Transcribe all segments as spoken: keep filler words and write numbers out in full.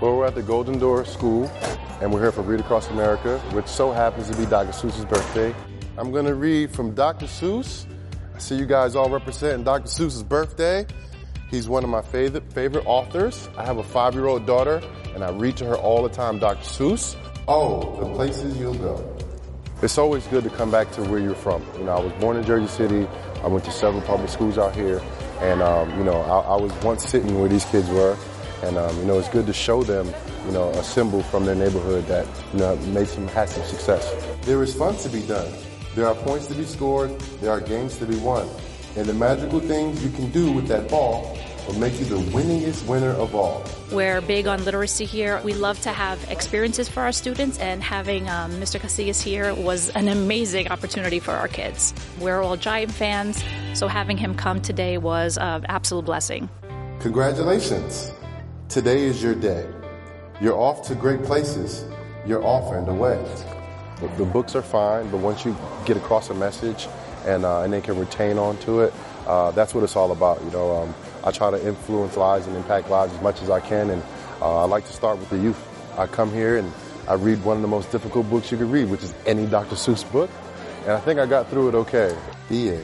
Well, we're at the Golden Door School, and we're here for Read Across America, which so happens to be Doctor Seuss's birthday. I'm going to read from Doctor Seuss. I see you guys all representing Doctor Seuss's birthday. He's one of my favorite favorite authors. I have a five-year-old daughter, and I read to her all the time, Doctor Seuss. Oh, the places you'll go. It's always good to come back to where you're from. You know, I was born in Jersey City. I went to several public schools out here, and um, you know, I, I was once sitting where these kids were. And, um, you know, it's good to show them, you know, a symbol from their neighborhood that, you know, made some, had some success. There is fun to be done. There are points to be scored. There are games to be won. And the magical things you can do with that ball will make you the winningest winner of all. We're big on literacy here. We love to have experiences for our students, and having um, Mister Casillas here was an amazing opportunity for our kids. We're all Giant fans, so having him come today was an absolute blessing. Congratulations. Today is your day. You're off to great places. You're off and away. The, the books are fine, but once you get across a message and uh, and they can retain onto it, uh, that's what it's all about. You know, um, I try to influence lives and impact lives as much as I can, and uh, I like to start with the youth. I come here and I read one of the most difficult books you could read, which is any Doctor Seuss book, and I think I got through it okay. The end.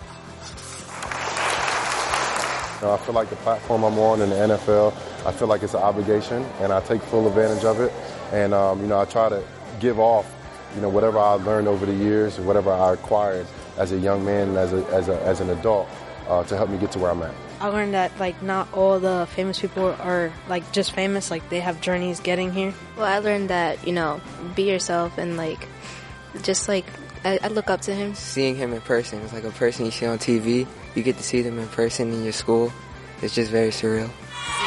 You know, I feel like the platform I'm on in the N F L, I feel like it's an obligation, and I take full advantage of it. And, um, you know, I try to give off, you know, whatever I learned over the years and whatever I acquired as a young man and as, a, as, a, as an adult uh, to help me get to where I'm at. I learned that, like, not all the famous people are, like, just famous. Like, they have journeys getting here. Well, I learned that, you know, be yourself and, like, just, like, I, I look up to him. Seeing him in person, it's like a person you see on T V. You get to see them in person in your school. It's just very surreal.